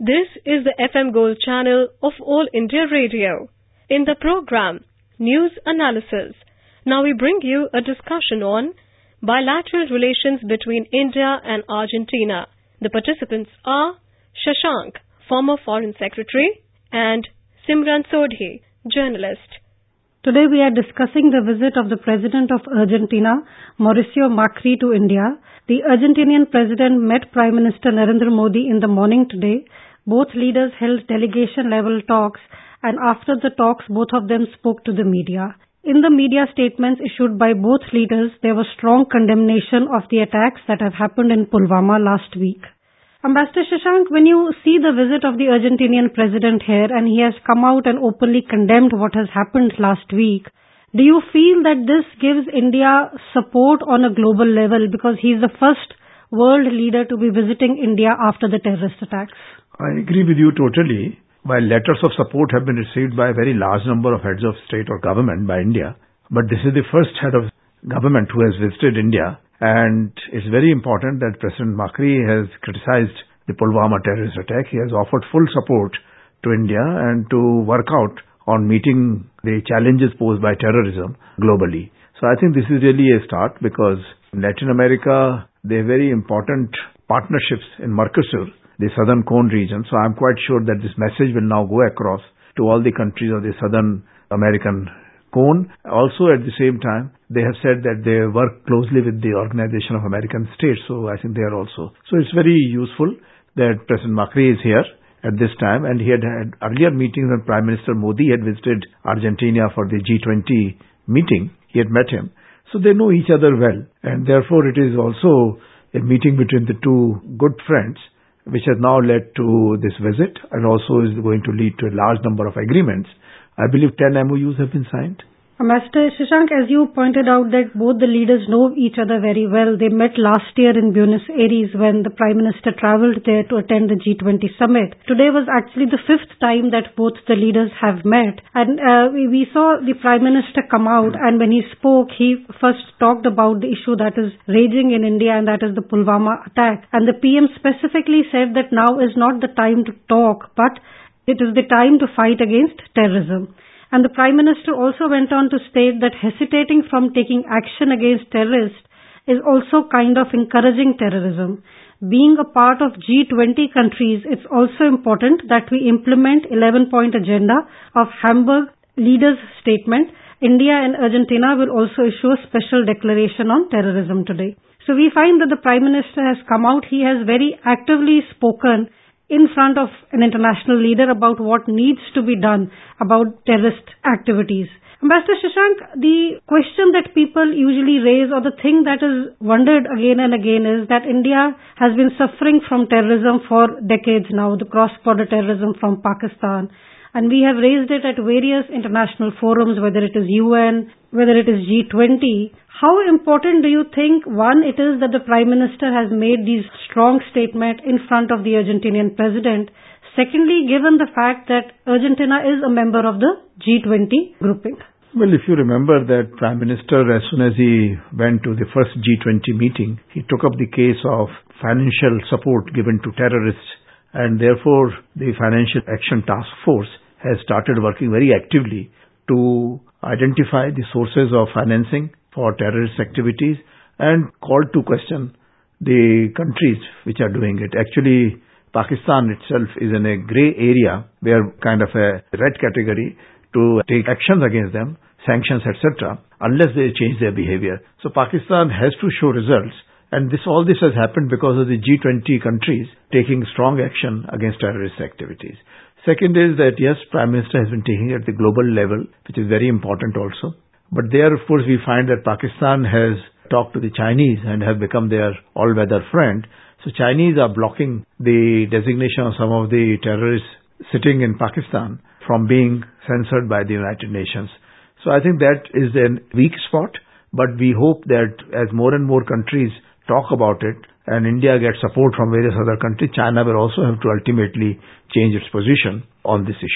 This is the FM Gold channel of All India Radio. In the program News Analysis, now we bring you a discussion on bilateral relations between India and Argentina. The participants are Shashank, former Foreign Secretary, and Simran Sodhi, journalist. Today we are discussing the visit of the President of Argentina, Mauricio Macri, to India. The Argentinian President met Prime Minister Narendra Modi in the morning today. Both leaders held delegation-level talks, and after the talks, both of them spoke to the media. In the media statements issued by both leaders, there was strong condemnation of the attacks that have happened in Pulwama last week. Ambassador Shashank, when you see the visit of the Argentinian president here and he has come out and openly condemned what has happened last week, do you feel that this gives India support on a global level because he is the first world leader to be visiting India after the terrorist attacks? I agree with you totally. While letters of support have been received by a very large number of heads of state or government by India, but this is the first head of government who has visited India, and it's very important that President Macri has criticized the Pulwama terrorist attack. He has offered full support to India and to work out on meeting the challenges posed by terrorism globally. So I think this is really a start because in Latin America, there are very important partnerships in Mercosur, the Southern Cone region. So I'm quite sure that this message will now go across to all the countries of the Southern American Cone. Also at the same time, they have said that they work closely with the Organization of American States. So I think they are also. So it's very useful that President Macri is here at this time, and he had earlier meetings when Prime Minister Modi had visited Argentina for the G20 meeting. He had met him. So they know each other well, and therefore it is also a meeting between the two good friends which has now led to this visit and also is going to lead to a large number of agreements. I believe 10 MOUs have been signed. Ambassador Shashank, as you pointed out that both the leaders know each other very well. They met last year in Buenos Aires when the Prime Minister travelled there to attend the G20 summit. Today was actually the fifth time that both the leaders have met. And we saw the Prime Minister come out, and when he spoke, he first talked about the issue that is raging in India, and that is the Pulwama attack. And the PM specifically said that now is not the time to talk, but it is the time to fight against terrorism. And the Prime Minister also went on to state that hesitating from taking action against terrorists is also kind of encouraging terrorism. Being a part of G20 countries, it's also important that we implement 11-point agenda of Hamburg leaders' statement. India and Argentina will also issue a special declaration on terrorism today. So we find that the Prime Minister has come out. He has very actively spoken in front of an international leader about what needs to be done about terrorist activities. Ambassador Shashank, the question that people usually raise or the thing that is wondered again and again is that India has been suffering from terrorism for decades now, the cross-border terrorism from Pakistan. And we have raised it at various international forums, whether it is UN, whether it is G20. How important do you think, one, it is that the Prime Minister has made these strong statements in front of the Argentinian president? Secondly, given the fact that Argentina is a member of the G20 grouping. Well, if you remember that Prime Minister, as soon as he went to the first G20 meeting, he took up the case of financial support given to terrorists, and therefore the Financial Action Task Force has started working very actively to identify the sources of financing for terrorist activities and called to question the countries which are doing it. Actually, Pakistan itself is in a grey area where kind of a red category to take actions against them, sanctions, etc., unless they change their behavior. So Pakistan has to show results, and all this has happened because of the G20 countries taking strong action against terrorist activities. Second is that, yes, Prime Minister has been taking it at the global level, which is very important also. But there, of course, we find that Pakistan has talked to the Chinese and have become their all-weather friend. So Chinese are blocking the designation of some of the terrorists sitting in Pakistan from being censored by the United Nations. So I think that is a weak spot, but we hope that as more and more countries talk about it and India gets support from various other countries, China will also have to ultimately change its position on this issue.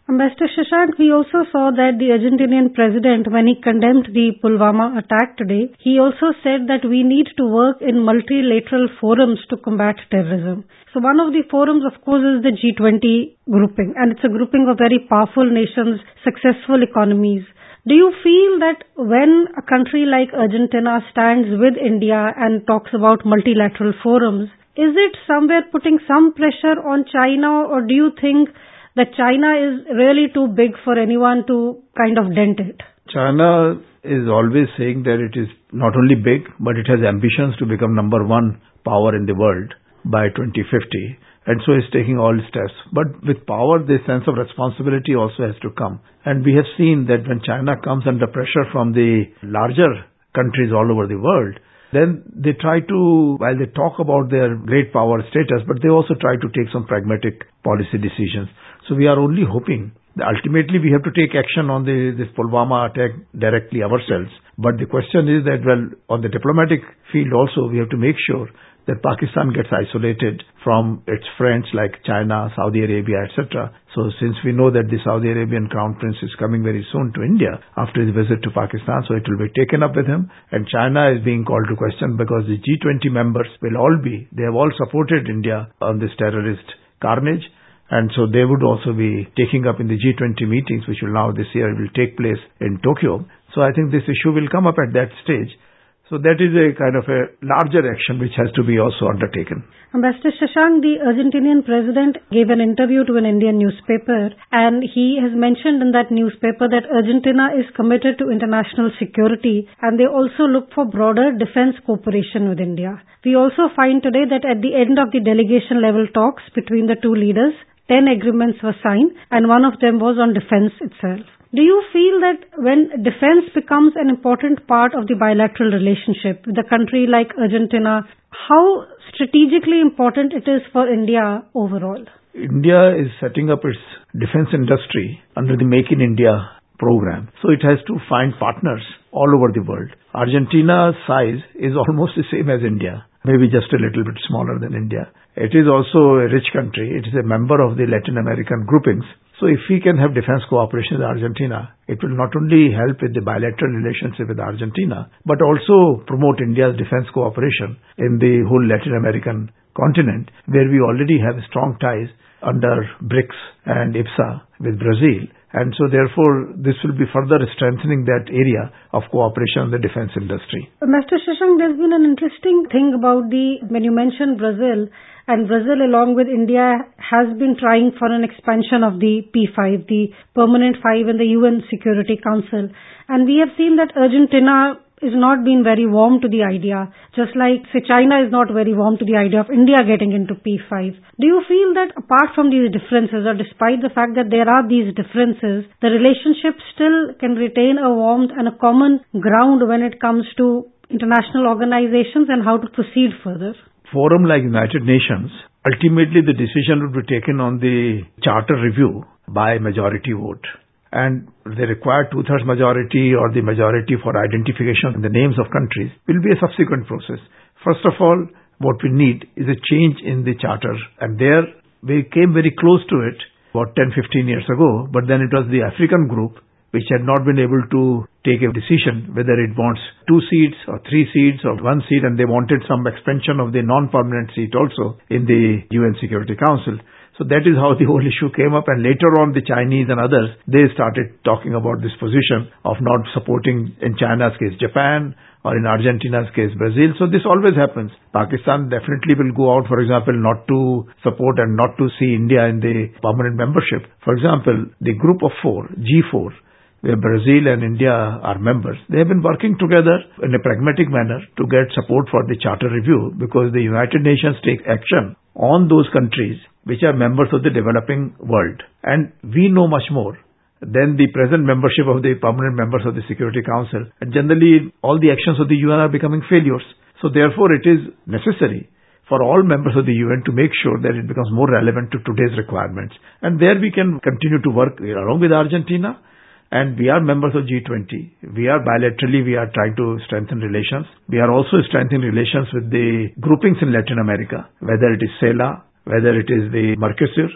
Ambassador Shashank, we also saw that the Argentinian president, when he condemned the Pulwama attack today, he also said that we need to work in multilateral forums to combat terrorism. So one of the forums, of course, is the G20 grouping, and it's a grouping of very powerful nations, successful economies. Do you feel that when a country like Argentina stands with India and talks about multilateral forums, is it somewhere putting some pressure on China, or do you think that China is really too big for anyone to kind of dent it? China is always saying that it is not only big, but it has ambitions to become number one power in the world by 2050. And so it's taking all steps. But with power, this sense of responsibility also has to come. And we have seen that when China comes under pressure from the larger countries all over the world, then they try to, while they talk about their great power status, but they also try to take some pragmatic policy decisions. So we are only hoping that ultimately we have to take action on this Pulwama attack directly ourselves. But the question is that, well, on the diplomatic field also, we have to make sure that Pakistan gets isolated from its friends like China, Saudi Arabia, etc. So since we know that the Saudi Arabian Crown Prince is coming very soon to India after his visit to Pakistan, so it will be taken up with him. And China is being called to question because the G20 members they have all supported India on this terrorist carnage. And so they would also be taking up in the G20 meetings, which will now this year will take place in Tokyo. So I think this issue will come up at that stage. So that is a kind of a larger action which has to be also undertaken. Ambassador Shashank, the Argentinian president gave an interview to an Indian newspaper, and he has mentioned in that newspaper that Argentina is committed to international security, and they also look for broader defense cooperation with India. We also find today that at the end of the delegation level talks between the two leaders, 10 agreements were signed, and one of them was on defense itself. Do you feel that when defense becomes an important part of the bilateral relationship with a country like Argentina, how strategically important it is for India overall? India is setting up its defense industry under the Make in India program. So it has to find partners all over the world. Argentina's size is almost the same as India, maybe just a little bit smaller than India. It is also a rich country. It is a member of the Latin American groupings. So if we can have defense cooperation with Argentina, it will not only help with the bilateral relationship with Argentina, but also promote India's defense cooperation in the whole Latin American continent, where we already have strong ties under BRICS and IPSA with Brazil. And so therefore, this will be further strengthening that area of cooperation in the defense industry. Mr. Shashank, there's been an interesting thing about when you mentioned Brazil, and Brazil along with India has been trying for an expansion of the P5, the Permanent Five in the UN Security Council. And we have seen that Argentina is not being very warm to the idea, just like, say, China is not very warm to the idea of India getting into P5. Do you feel that apart from these differences, or despite the fact that there are these differences, the relationship still can retain a warmth and a common ground when it comes to international organizations and how to proceed further? Forum like United Nations, ultimately the decision would be taken on the charter review by majority vote. And the required two-thirds majority or the majority for identification in the names of countries will be a subsequent process. First of all, what we need is a change in the charter. And there we came very close to it about 10-15 years ago, but then it was the African group which had not been able to take a decision whether it wants 2 seats or 3 seats or 1 seat, and they wanted some expansion of the non-permanent seat also in the UN Security Council. So that is how the whole issue came up, and later on the Chinese and others, they started talking about this position of not supporting, in China's case, Japan, or in Argentina's case, Brazil. So this always happens. Pakistan definitely will go out, for example, not to support and not to see India in the permanent membership. For example, the group of 4, G4, where Brazil and India are members, they have been working together in a pragmatic manner to get support for the charter review, because the United Nations take action on those countries which are members of the developing world. And we know much more than the present membership of the permanent members of the Security Council. And generally, all the actions of the UN are becoming failures. So therefore, it is necessary for all members of the UN to make sure that it becomes more relevant to today's requirements. And there we can continue to work along with Argentina. And we are members of G20. We are trying to strengthen relations. We are also strengthening relations with the groupings in Latin America, whether it is CELA, whether it is the Mercosur,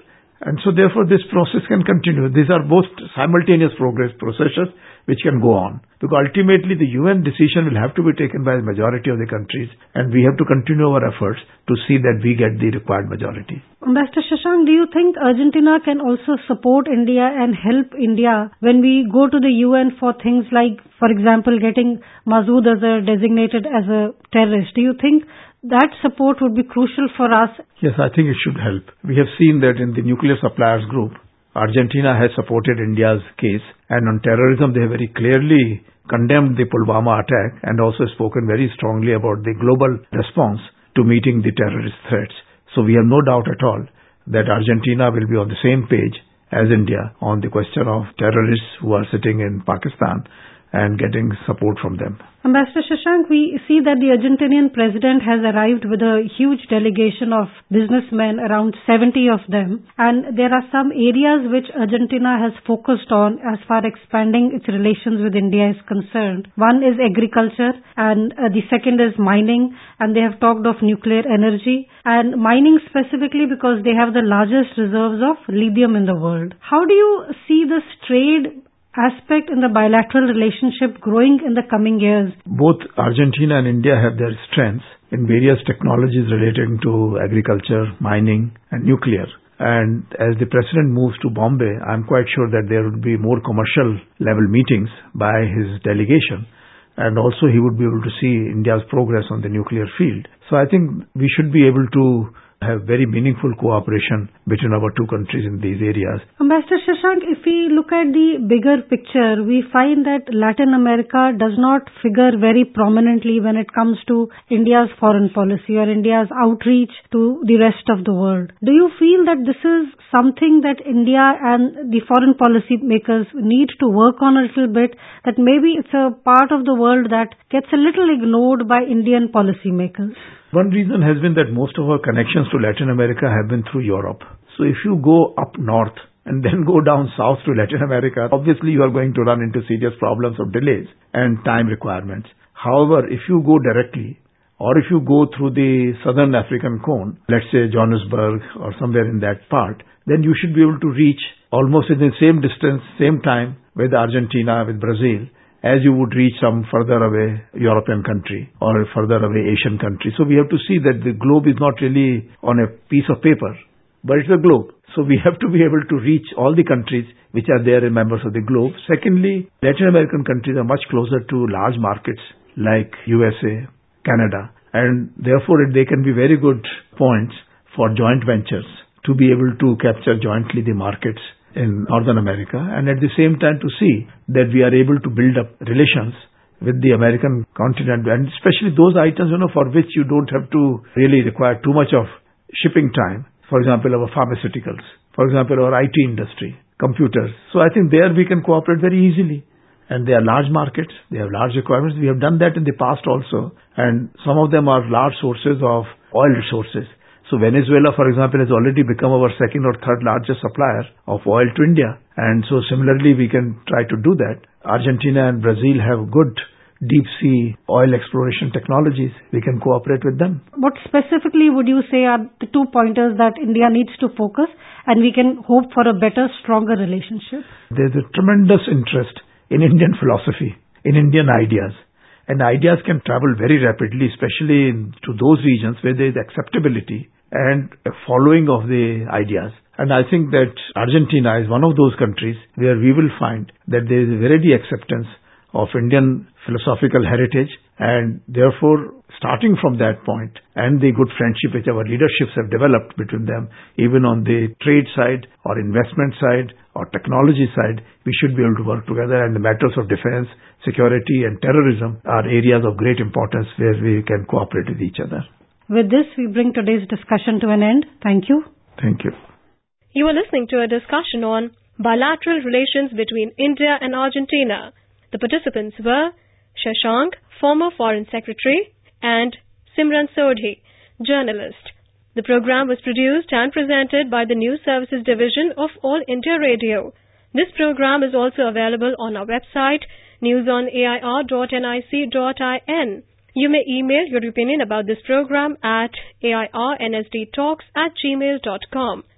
And so therefore this process can continue. These are both simultaneous processes which can go on. Because ultimately the UN decision will have to be taken by the majority of the countries, and we have to continue our efforts to see that we get the required majority. Ambassador Shashank, do you think Argentina can also support India and help India when we go to the UN for things like, for example, getting Masood Azhar designated as a terrorist? Do you think that support would be crucial for us? Yes, I think it should help. We have seen that in the nuclear suppliers group, Argentina has supported India's case, and on terrorism they have very clearly condemned the Pulwama attack and also spoken very strongly about the global response to meeting the terrorist threats. So we have no doubt at all that Argentina will be on the same page as India on the question of terrorists who are sitting in Pakistan and getting support from them. Ambassador Shashank, we see that the Argentinian president has arrived with a huge delegation of businessmen, around 70 of them, and there are some areas which Argentina has focused on as far expanding its relations with India is concerned. One is agriculture, and the second is mining, and they have talked of nuclear energy, and mining specifically because they have the largest reserves of lithium in the world. How do you see this trade aspect in the bilateral relationship growing in the coming years? Both Argentina and India have their strengths in various technologies relating to agriculture, mining and nuclear. And as the president moves to Bombay, I'm quite sure that there would be more commercial level meetings by his delegation. And also he would be able to see India's progress on the nuclear field. So I think we should be able to have very meaningful cooperation between our two countries in these areas. Ambassador Shashank, if we look at the bigger picture, we find that Latin America does not figure very prominently when it comes to India's foreign policy or India's outreach to the rest of the world. Do you feel that this is something that India and the foreign policy makers need to work on a little bit, that maybe it's a part of the world that gets a little ignored by Indian policy makers? One reason has been that most of our connections to Latin America have been through Europe. So if you go up north and then go down south to Latin America, obviously you are going to run into serious problems of delays and time requirements. However, if you go directly, or if you go through the southern African cone, let's say Johannesburg or somewhere in that part, then you should be able to reach almost in the same distance, same time with Argentina, with Brazil, as you would reach some further away European country or further away Asian country. So we have to see that the globe is not really on a piece of paper, but it's a globe. So we have to be able to reach all the countries which are there and members of the globe. Secondly, Latin American countries are much closer to large markets like USA, Canada, and therefore they can be very good points for joint ventures to be able to capture jointly the markets in Northern America, and at the same time to see that we are able to build up relations with the American continent, and especially those items, for which you don't have to really require too much of shipping time. For example, our pharmaceuticals, for example, our IT industry, computers. So I think there we can cooperate very easily. And they are large markets, they have large requirements. We have done that in the past also, and some of them are large sources of oil resources. So Venezuela, for example, has already become our second or third largest supplier of oil to India. And so similarly, we can try to do that. Argentina and Brazil have good deep sea oil exploration technologies. We can cooperate with them. What specifically would you say are the 2 pointers that India needs to focus and we can hope for a better, stronger relationship? There's a tremendous interest in Indian philosophy, in Indian ideas. And ideas can travel very rapidly, especially to those regions where there is acceptability and a following of the ideas. And I think that Argentina is one of those countries where we will find that there is a ready acceptance of Indian philosophical heritage, and therefore starting from that point and the good friendship which our leaderships have developed between them, even on the trade side or investment side or technology side, we should be able to work together, and the matters of defense, security and terrorism are areas of great importance where we can cooperate with each other. With this, we bring today's discussion to an end. Thank you. Thank you. You are listening to a discussion on bilateral relations between India and Argentina. The participants were Shashank, former Foreign Secretary, and Simran Sodhi, journalist. The program was produced and presented by the News Services Division of All India Radio. This program is also available on our website, newsonair.nic.in. You may email your opinion about this program at airnsdtalks@gmail.com.